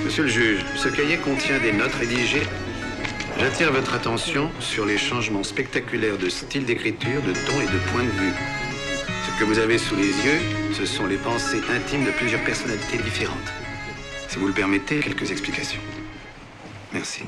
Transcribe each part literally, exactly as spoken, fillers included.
Monsieur le juge, ce cahier contient des notes rédigées. J'attire votre attention sur les changements spectaculaires de style d'écriture, de ton et de point de vue. Ce que vous avez sous les yeux, ce sont les pensées intimes de plusieurs personnalités différentes. Si vous le permettez, quelques explications. Merci.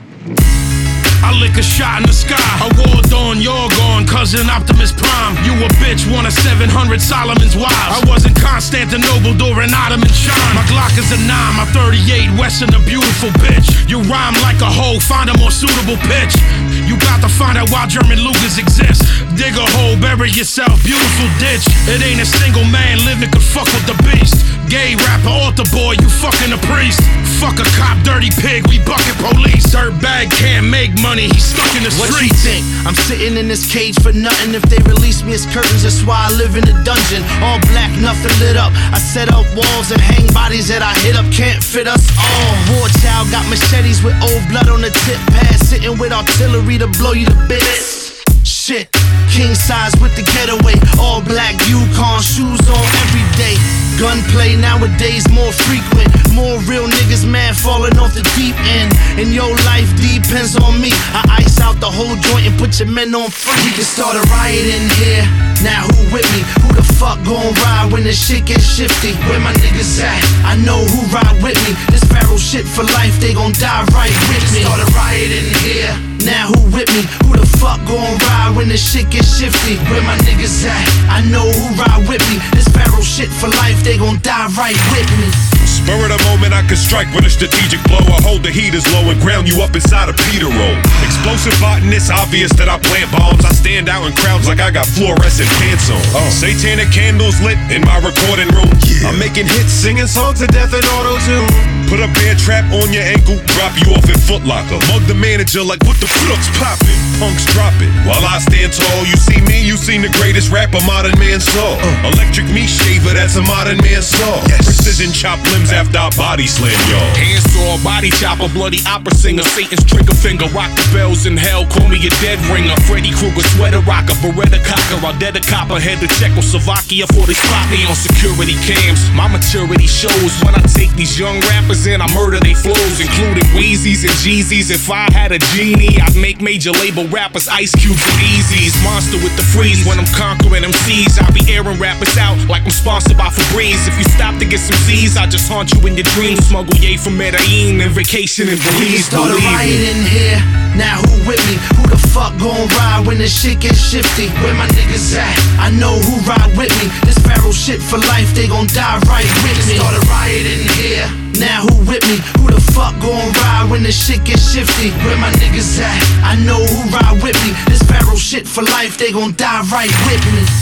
I lick a shot in the sky. A war dawn, you're gone, cousin Optimus Prime. You a bitch, one of seven hundred Solomon's wives. I was in Constantinople during Ottoman shine. My Glock is a nine, my thirty-eight Western, a beautiful bitch. You rhyme like a hoe, find a more suitable pitch. You got to find out why German Lugers exist. Dig a hole, bury yourself, beautiful ditch. It ain't a single man living could fuck with the beast. Gay rapper, altar boy, you fucking a priest. Fuck a cop, dirty pig, we bucket police. Dirtbag can't make money, he's stuck in the streets. What you think? I'm sitting in this cage for nothing. If they release me, it's curtains, that's why I live in a dungeon. All black, nothing lit up. I set up walls and hang bodies that I hit up. Can't fit us all. War child got machetes with old blood on the tip pad. Sitting with artillery to blow you to bits. Shit, king size with the getaway. All black Yukon shoes on every day. Gunplay nowadays more frequent. More real niggas, man, falling off the deep end. And your life depends on me. I ice out the whole joint and put your men on free. We can start a riot in here. Now who with me? Who the fuck gon' ride when the shit gets shifty? Where my niggas at? I know who ride with me. This Pharaoh shit for life, they gon' die right with me. Start a riot in here. Now who with me? Who the fuck gon' ride when the shit gets shifty? Where my niggas at? I know who ride with me. This Pharaoh shit for life, they gon' die right with me. Spur of the moment, I can strike with a strategic blow. I hold the heaters low and ground you up inside a Peter roll. Explosive botanist, obvious that I plant bombs. I stand out in crowds like I got fluorescent pants on. Oh. Satanic candles lit in my recording room. Yeah. I'm making hits, singing songs to death in auto-tune. Put a bear trap on your ankle, drop you off at Foot Locker. Mug the manager like, what the fuck's poppin'? Punks drop it. While I stand tall, you see me, you seen the greatest rapper modern man saw. Uh. Electric meat shaver, that's a modern man saw. Yes. Precision chop limbs after I body slam y'all. Handsaw, body chopper, bloody opera singer, Satan's trigger finger, rock the bells in hell, call me a dead ringer. Freddy Krueger, sweater rocker, Beretta cocker, I'll dead a copper, head to Czechoslovakia for they spot me on security cams. My maturity shows when I take these young rappers in, I murder they flows, including Wheezies and Jeezys. If I had a genie, I'd make major label rappers Ice Cubes and Easies. Monster with the freeze when I'm conquering M Cs. I'll be airing rappers out like I'm sponsored by Febreze. If you stop to get some Z's, I just haunt you in your dreams. Smuggle yay from Medellin and vacation in Belize. Start a riot in here. Now who with me? Who the fuck gon' ride when the shit gets shifty? Where my niggas at? I know who ride with me. This Pharaoh shit for life, they gon' die right with me. Start a riot in here. Now who with me? Who the fuck gon' ride when the shit gets shifty? Where my niggas at? I know who ride with me. This Pharaoh shit for life, they gon' die right with me.